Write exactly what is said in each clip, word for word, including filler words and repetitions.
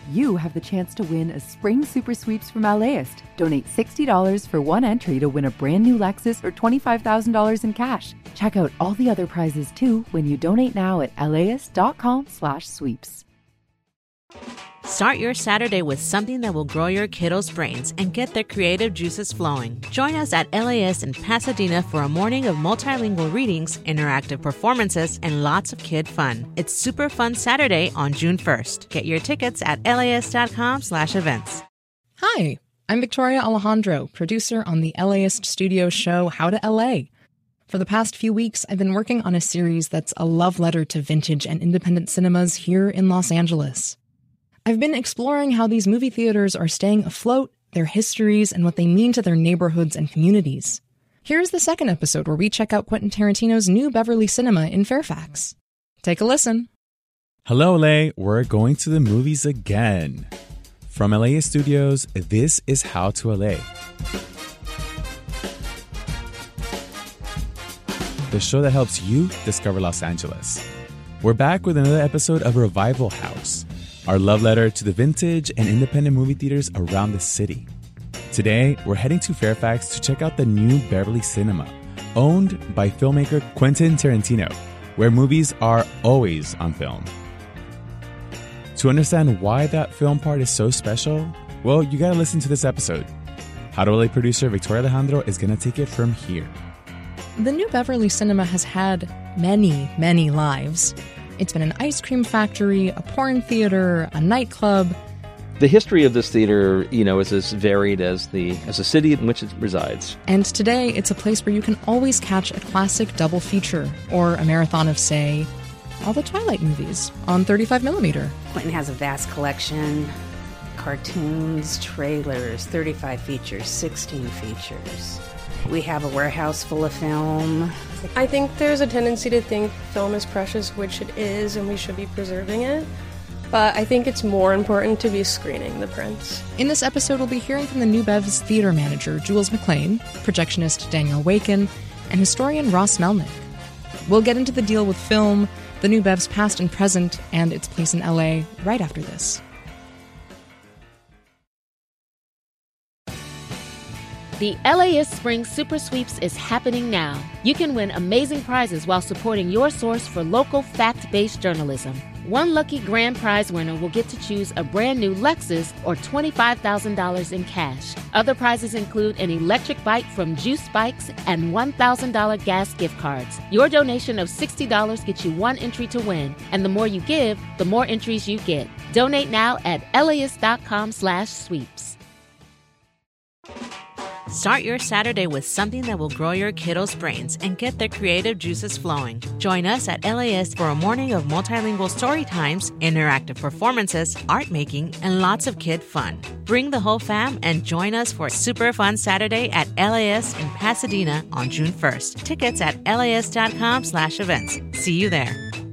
you have the chance to win a spring super sweeps from LAist. Donate sixty dollars for one entry to win a brand new Lexus or twenty-five thousand dollars in cash. Check out all the other prizes too when you donate now at laist.com slash sweeps. Start your Saturday with something that will grow your kiddos' brains and get their creative juices flowing. Join us at LAist in Pasadena for a morning of multilingual readings, interactive performances, and lots of kid fun. It's Super Fun Saturday on June first. Get your tickets at laist.com slash events. Hi, I'm Victoria Alejandro, producer on the LAist studio show How to L A. For the past few weeks, I've been working on a series that's a love letter to vintage and independent cinemas here in Los Angeles. I've been exploring how these movie theaters are staying afloat, their histories, and what they mean to their neighborhoods and communities. Here's the second episode where we check out Quentin Tarantino's New Beverly Cinema in Fairfax. Take a listen. Hello, L A. We're going to the movies again. From LAist Studios, this is How to L A. The show that helps you discover Los Angeles. We're back with another episode of Revival House, our love letter to the vintage and independent movie theaters around the city. Today, we're heading to Fairfax to check out the New Beverly Cinema, owned by filmmaker Quentin Tarantino, where movies are always on film. To understand why that film part is so special, well, you gotta listen to this episode. How to L A producer Victoria Alejandro is gonna take it from here. The New Beverly Cinema has had many, many lives. It's been an ice cream factory, a porn theater, a nightclub. The history of this theater, you know, is as varied as the as the city in which it resides. And today, it's a place where you can always catch a classic double feature, or a marathon of, say, all the Twilight movies on thirty-five millimeter. Quentin has a vast collection. Cartoons, trailers, thirty-five features, sixteen features. We have a warehouse full of film. I think there's a tendency to think film is precious, which it is, and we should be preserving it. But I think it's more important to be screening the prints. In this episode, we'll be hearing from the New Bev's theater manager, Jules McLean, projectionist Danielle Waken, and historian Ross Melnick. We'll get into the deal with film, the New Bev's past and present, and its place in L A right after this. The LAist Spring Super Sweeps is happening now. You can win amazing prizes while supporting your source for local fact-based journalism. One lucky grand prize winner will get to choose a brand new Lexus or twenty-five thousand dollars in cash. Other prizes include an electric bike from Juice Bikes and one thousand dollars gas gift cards. Your donation of sixty dollars gets you one entry to win, and the more you give, the more entries you get. Donate now at laist.com slash sweeps. Start your Saturday with something that will grow your kiddos' brains and get their creative juices flowing. Join us at LAist for a morning of multilingual story times, interactive performances, art making, and lots of kid fun. Bring the whole fam and join us for a super fun Saturday at LAist in Pasadena on June first. Tickets at laist.com slash events. See you there.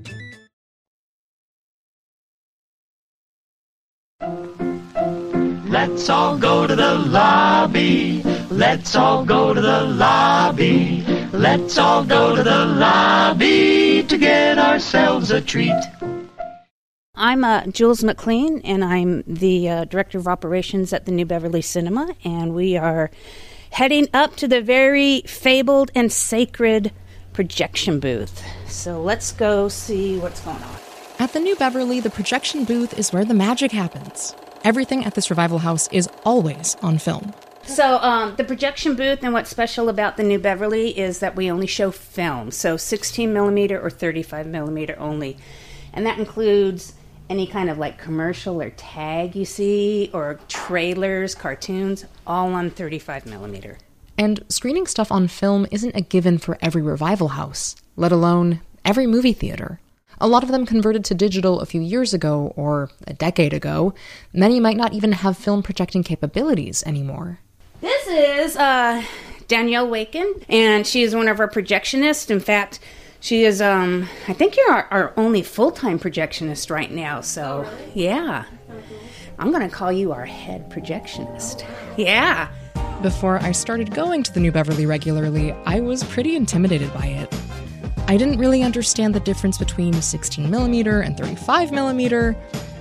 Let's all go to the lobby. Let's all go to the lobby. Let's all go to the lobby to get ourselves a treat. I'm uh, Jules McLean, and I'm the uh, Director of Operations at the New Beverly Cinema, and we are heading up to the very fabled and sacred projection booth. So let's go see what's going on. At the New Beverly, the projection booth is where the magic happens. Everything at this Revival House is always on film. So um, the projection booth, and what's special about the New Beverly is that we only show film, so sixteen millimeter or thirty-five millimeter only. And that includes any kind of like commercial or tag you see, or trailers, cartoons, all on thirty-five millimeter. And screening stuff on film isn't a given for every Revival House, let alone every movie theater. A lot of them converted to digital a few years ago, or a decade ago. Many might not even have film projecting capabilities anymore. This is uh, Danielle Waken, and she is one of our projectionists. In fact, she is, um, I think you're our, our only full-time projectionist right now, so, oh, really? Yeah. Okay. I'm going to call you our head projectionist. Yeah. Before I started going to the New Beverly regularly, I was pretty intimidated by it. I didn't really understand the difference between sixteen millimeter and thirty-five millimeter,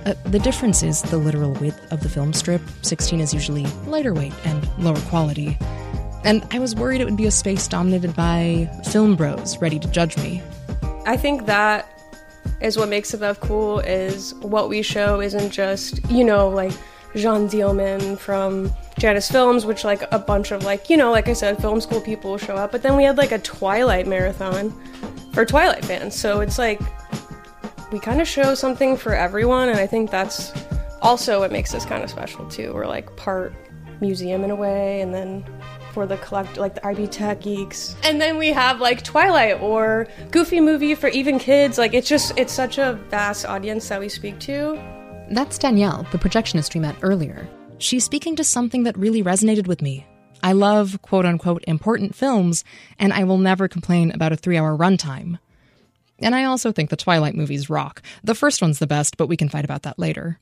Uh, the difference is the literal width of the film strip. sixteen is usually lighter weight and lower quality. And I was worried it would be a space dominated by film bros ready to judge me. I think that is what makes Above cool, is what we show isn't just, you know, like Jean Dielman from Janus Films, which like a bunch of like, you know, like I said, film school people show up. But then we had like a Twilight marathon for Twilight fans. So it's like, we kind of show something for everyone. And I think that's also what makes this kind of special too. We're like part museum in a way, and then for the collect, like the I B Tech geeks. And then we have like Twilight or Goofy Movie for even kids. Like it's just, it's such a vast audience that we speak to. That's Danielle, the projectionist we met earlier. She's speaking to something that really resonated with me. I love quote-unquote important films, and I will never complain about a three-hour runtime. And I also think the Twilight movies rock. The first one's the best, but we can fight about that later.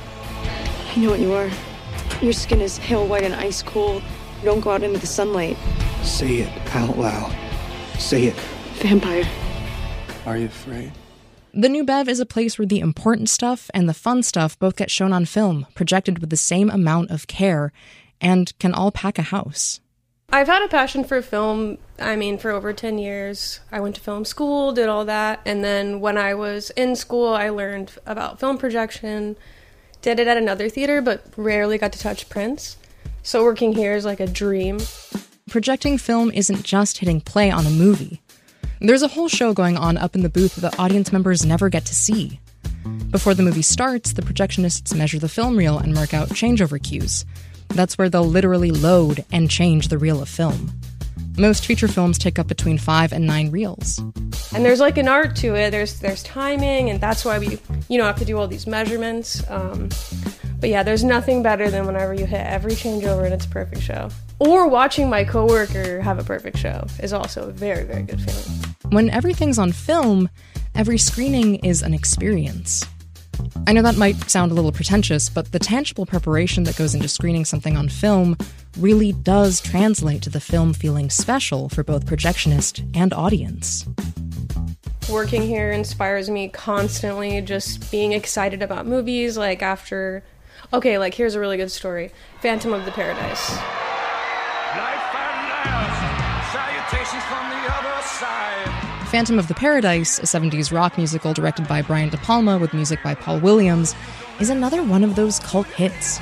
I know what you are. Your skin is pale white and ice cold. You don't go out into the sunlight. Say it out loud. Say it. Vampire. Are you afraid? The New Bev is a place where the important stuff and the fun stuff both get shown on film, projected with the same amount of care, and can all pack a house. I've had a passion for film, I mean, for over ten years. I went to film school, did all that, and then when I was in school, I learned about film projection, did it at another theater, but rarely got to touch prints. So working here is like a dream. Projecting film isn't just hitting play on a movie. There's a whole show going on up in the booth that audience members never get to see. Before the movie starts, the projectionists measure the film reel and mark out changeover cues. That's where they'll literally load and change the reel of film. Most feature films take up between five and nine reels. And there's like an art to it. There's there's timing, and that's why we, you know, have to do all these measurements. Um, but yeah, there's nothing better than whenever you hit every changeover and it's a perfect show. Or watching my coworker have a perfect show is also a very, very good feeling. When everything's on film, every screening is an experience. I know that might sound a little pretentious, but the tangible preparation that goes into screening something on film really does translate to the film feeling special for both projectionist and audience. Working here inspires me constantly, just being excited about movies, like after... Okay, like here's a really good story. Phantom of the Paradise. Life and death, salutations from the other side. Phantom of the Paradise, a seventies rock musical directed by Brian De Palma with music by Paul Williams, is another one of those cult hits.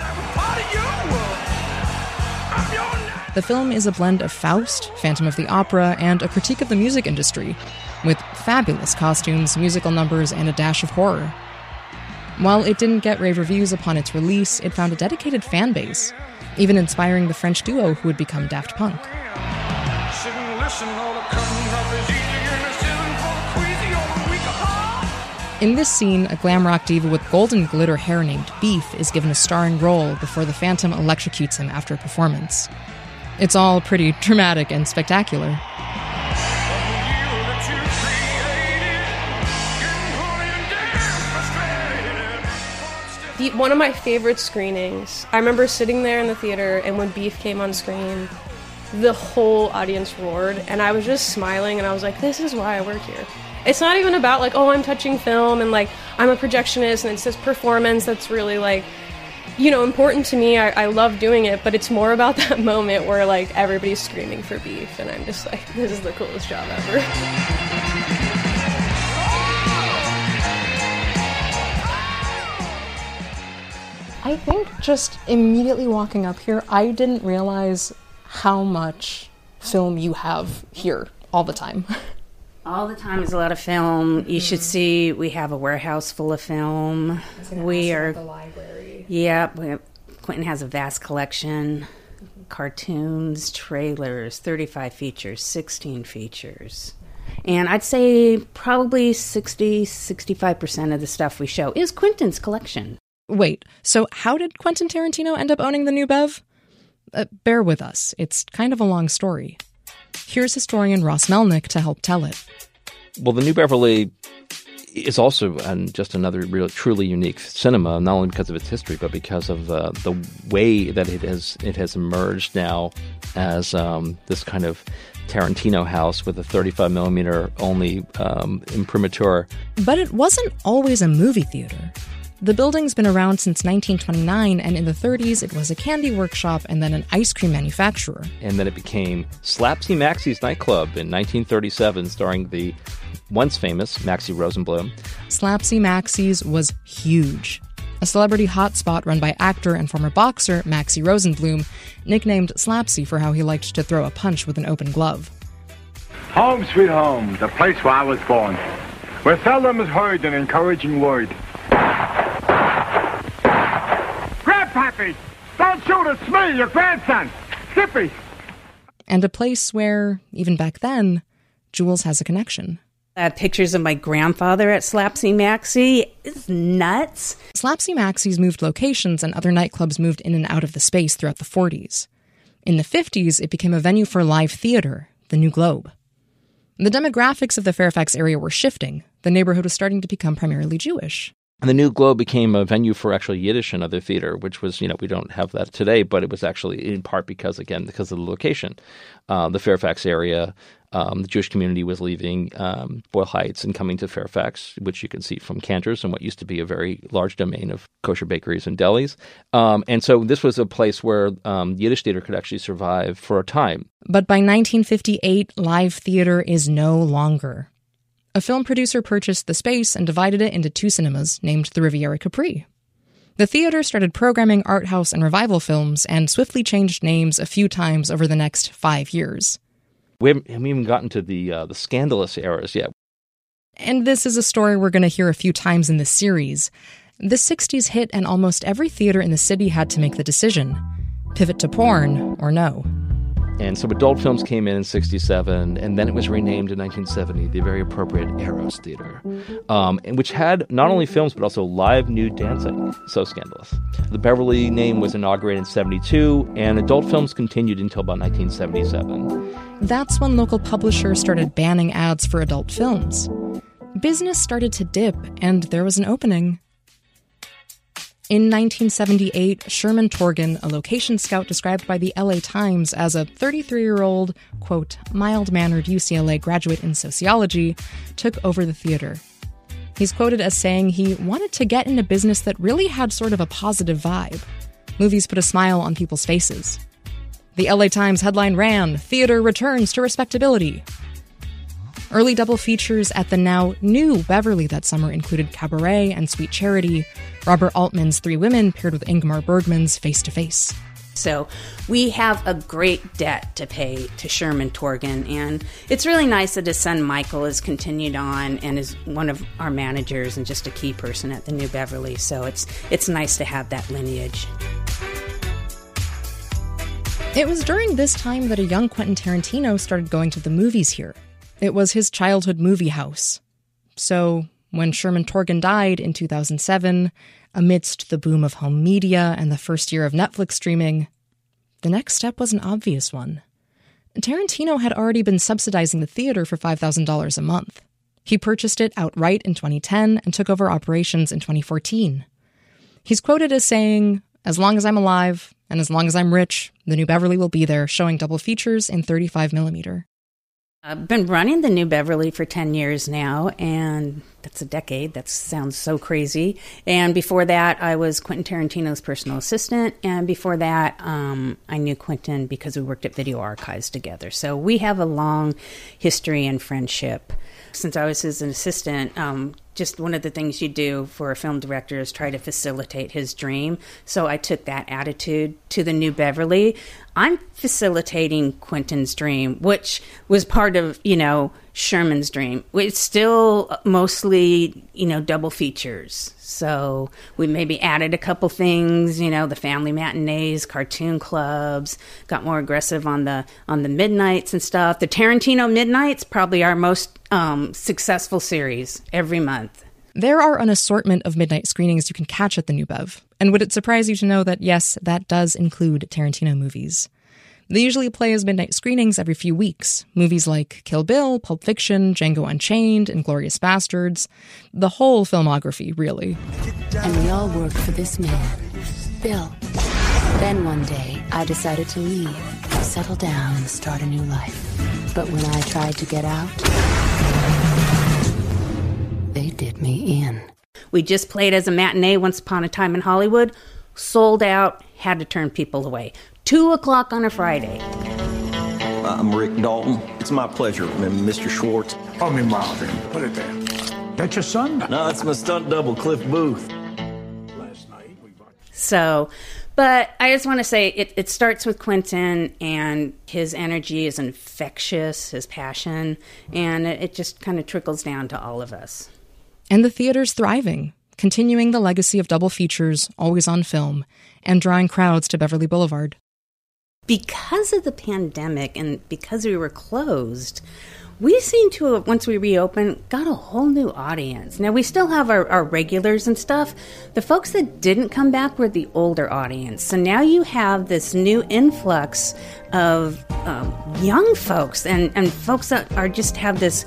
The film is a blend of Faust, Phantom of the Opera, and a critique of the music industry, with fabulous costumes, musical numbers, and a dash of horror. While it didn't get rave reviews upon its release, it found a dedicated fan base, even inspiring the French duo who would become Daft Punk. In this scene, a glam rock diva with golden glitter hair named Beef is given a starring role before the Phantom electrocutes him after a performance. It's all pretty dramatic and spectacular. The, one of my favorite screenings, I remember sitting there in the theater, and when Beef came on screen, the whole audience roared, and I was just smiling, and I was like, this is why I work here. It's not even about like, oh, I'm touching film, and like, I'm a projectionist, and it's this performance that's really like, you know, important to me. I, I love doing it, but it's more about that moment where like, everybody's screaming for Beef, and I'm just like, this is the coolest job ever. I think just immediately walking up here, I didn't realize how much film you have here all the time. All the time is a lot of film. You mm-hmm. should see we have a warehouse full of film. We are the library. Yeah, we have, Quentin has a vast collection. Mm-hmm. Cartoons, trailers, thirty-five features, sixteen features. And I'd say probably sixty, sixty-five percent of the stuff we show is Quentin's collection. Wait, so how did Quentin Tarantino end up owning the New Bev? Uh, bear with us, it's kind of a long story. Here's historian Ross Melnick to help tell it. Well, the New Beverly is also an, just another real, truly unique cinema, not only because of its history, but because of uh, the way that it has it has emerged now as um, this kind of Tarantino house with a thirty-five millimeter only um, imprimatur. But it wasn't always a movie theater. The building's been around since nineteen twenty-nine, and in the thirties it was a candy workshop and then an ice cream manufacturer. And then it became Slapsy Maxie's nightclub in nineteen thirty-seven, starring the once famous Maxie Rosenblum. Slapsy Maxie's was huge. A celebrity hotspot run by actor and former boxer Maxie Rosenblum, nicknamed Slapsy for how he liked to throw a punch with an open glove. Home sweet home, the place where I was born, where seldom is heard an encouraging word. Grandpappy, don't shoot, it's me, your grandson, Skippy. And a place where, even back then, Jules has a connection. I had pictures of my grandfather at Slapsy Maxie. It's nuts. Slapsy Maxie's moved locations and other nightclubs moved in and out of the space throughout the forties. In the fifties, it became a venue for live theater, the New Globe. The demographics of the Fairfax area were shifting. The neighborhood was starting to become primarily Jewish. And the New Globe became a venue for actually Yiddish and other theater, which was, you know, we don't have that today, but it was actually in part because, again, because of the location. Uh, the Fairfax area, um, the Jewish community was leaving um, Boyle Heights and coming to Fairfax, which you can see from Cantor's and what used to be a very large domain of kosher bakeries and delis. Um, and so this was a place where um, Yiddish theater could actually survive for a time. But by nineteen fifty-eight, live theater is no longer. A film producer purchased the space and divided it into two cinemas named the Riviera Capri. The theater started programming art house and revival films and swiftly changed names a few times over the next five years. We haven't, haven't even gotten to the uh, the scandalous eras yet. And this is a story we're going to hear a few times in this series. The sixties hit and almost every theater in the city had to make the decision. Pivot to porn or no. And so adult films came in in sixty-seven, and then it was renamed in nineteen seventy, the very appropriate Eros Theater, um, and which had not only films but also live nude dancing. So scandalous. The Beverly name was inaugurated in seventy-two, and adult films continued until about nineteen seventy-seven. That's when local publishers started banning ads for adult films. Business started to dip, and there was an opening. In nineteen seventy-eight, Sherman Torgan, a location scout described by the L A Times as a thirty-three-year-old, quote, mild-mannered U C L A graduate in sociology, took over the theater. He's quoted as saying he wanted to get into business that really had sort of a positive vibe. Movies put a smile on people's faces. The L A Times headline ran, "Theater returns to respectability." Early double features at the now new Beverly that summer included Cabaret and Sweet Charity. Robert Altman's Three Women paired with Ingmar Bergman's Face to Face. So we have a great debt to pay to Sherman Torgan, and it's really nice that his son Michael has continued on and is one of our managers and just a key person at the New Beverly. So it's it's nice to have that lineage. It was during this time that a young Quentin Tarantino started going to the movies here. It was his childhood movie house. So when Sherman Torgan died in two thousand seven, amidst the boom of home media and the first year of Netflix streaming, the next step was an obvious one. Tarantino had already been subsidizing the theater for five thousand dollars a month. He purchased it outright in twenty ten and took over operations in twenty fourteen. He's quoted as saying, "As long as I'm alive, and as long as I'm rich, the New Beverly will be there, showing double features in thirty-five millimeter. I've been running the New Beverly for ten years now, and that's a decade. That sounds so crazy. And before that, I was Quentin Tarantino's personal assistant, and before that, um, I knew Quentin because we worked at Video Archives together. So we have a long history and friendship. Since I was his assistant, um, just one of the things you do for a film director is try to facilitate his dream. So I took that attitude to the New Beverly. I'm facilitating Quentin's dream, which was part of, you know, Sherman's dream. It's still mostly, you know, double features. So we maybe added a couple things, you know, the family matinees, cartoon clubs, got more aggressive on the on the midnights and stuff. The Tarantino Midnights, probably our most um, successful series every month. There are an assortment of midnight screenings you can catch at the New Bev. And would it surprise you to know that, yes, that does include Tarantino movies? They usually play as midnight screenings every few weeks. Movies like Kill Bill, Pulp Fiction, Django Unchained, Inglourious Bastards. The whole filmography, really. And we all worked for this man, Bill. Then one day, I decided to leave, settle down and start a new life. But when I tried to get out, they did me in. We just played as a matinee Once Upon a Time in Hollywood. Sold out, had to turn people away. Two o'clock on a Friday. I'm Rick Dalton. It's my pleasure, Mister Schwartz. Call me Marvin. Put it there. That's your son? No, it's my stunt double, Cliff Booth. So, but I just want to say it, it starts with Quentin, and his energy is infectious, his passion, and it, it just kind of trickles down to all of us. And the theater's thriving, continuing the legacy of double features, always on film, and drawing crowds to Beverly Boulevard. Because of the pandemic and because we were closed, we seem to have, once we reopened, got a whole new audience. Now, we still have our, our regulars and stuff. The folks that didn't come back were the older audience. So now you have this new influx of um, young folks and, and folks that are just have this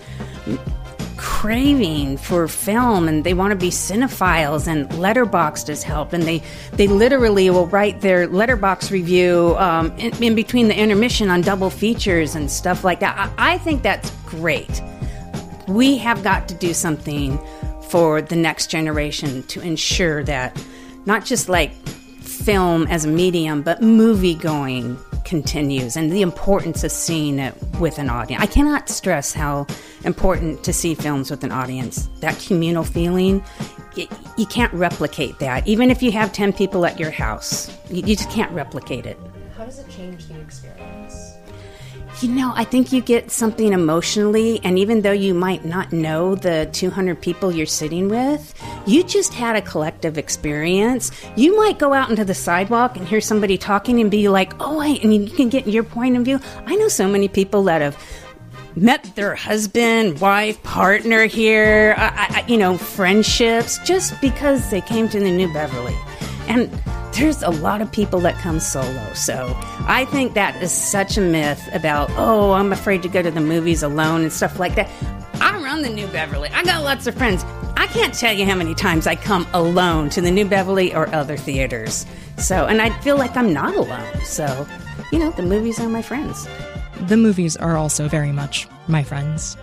craving for film, and they want to be cinephiles, and Letterboxd has helped, and they, they literally will write their Letterboxd review um, in, in between the intermission on double features and stuff like that. I, I think that's great. We have got to do something for the next generation to ensure that not just like film as a medium, but movie going continues, and the importance of seeing it with an audience. I cannot stress how important to see films with an audience. That communal feeling, you, you can't replicate that. Even if you have ten people at your house, you, you just can't replicate it. How does it change the experience? You know, I think you get something emotionally, and even though you might not know the two hundred people you're sitting with, you just had a collective experience. You might go out into the sidewalk and hear somebody talking and be like, oh, wait, and you can get your point of view. I know so many people that have met their husband, wife, partner here, I, I, you know, friendships, just because they came to the New Beverly. And there's a lot of people that come solo. So I think that is such a myth about, oh, I'm afraid to go to the movies alone and stuff like that. I run the New Beverly. I got lots of friends. I can't tell you how many times I come alone to the New Beverly or other theaters. So, and I feel like I'm not alone. So, you know, the movies are my friends. The movies are also very much my friends.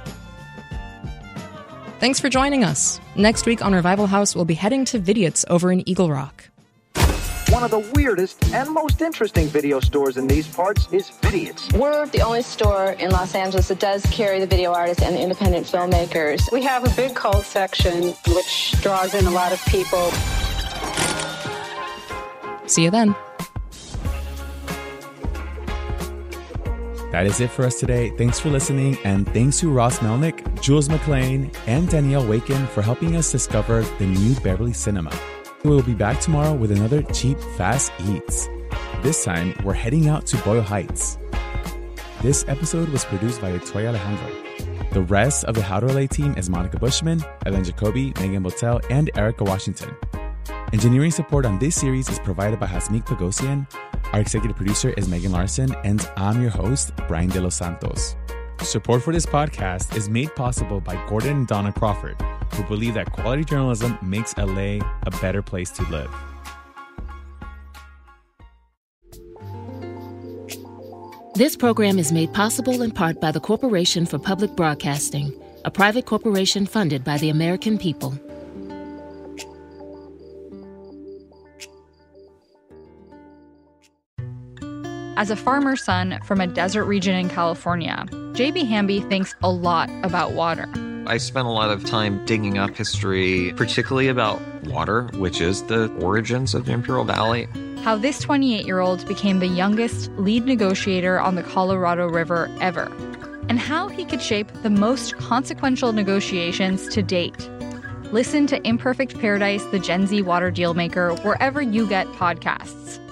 Thanks for joining us. Next week on Revival House, we'll be heading to Vidiot's over in Eagle Rock. One of the weirdest and most interesting video stores in these parts is Vidiot's. We're the only store in Los Angeles that does carry the video artists and the independent filmmakers. We have a big cult section, which draws in a lot of people. See you then. That is it for us today. Thanks for listening, and thanks to Ross Melnick, Jules McLean, and Danielle Waken for helping us discover the New Beverly Cinema. We will be back tomorrow with another Cheap Fast Eats. This time, we're heading out to Boyle Heights. This episode was produced by Victoria Alejandro. The rest of the How to L A team is Monica Bushman, Ellen Jacoby, Megan Botel, and Erica Washington. Engineering support on this series is provided by Hasmik Pagosian. Our executive producer is Megan Larson, and I'm your host, Brian De Los Santos. Support for this podcast is made possible by Gordon and Donna Crawford, who believe that quality journalism makes L A a better place to live. This program is made possible in part by the Corporation for Public Broadcasting, a private corporation funded by the American people. As a farmer's son from a desert region in California, J B Hamby thinks a lot about water. I spent a lot of time digging up history, particularly about water, which is the origins of the Imperial Valley. How this twenty-eight-year-old became the youngest lead negotiator on the Colorado River ever. And how he could shape the most consequential negotiations to date. Listen to Imperfect Paradise, the Gen Z Water Dealmaker, wherever you get podcasts.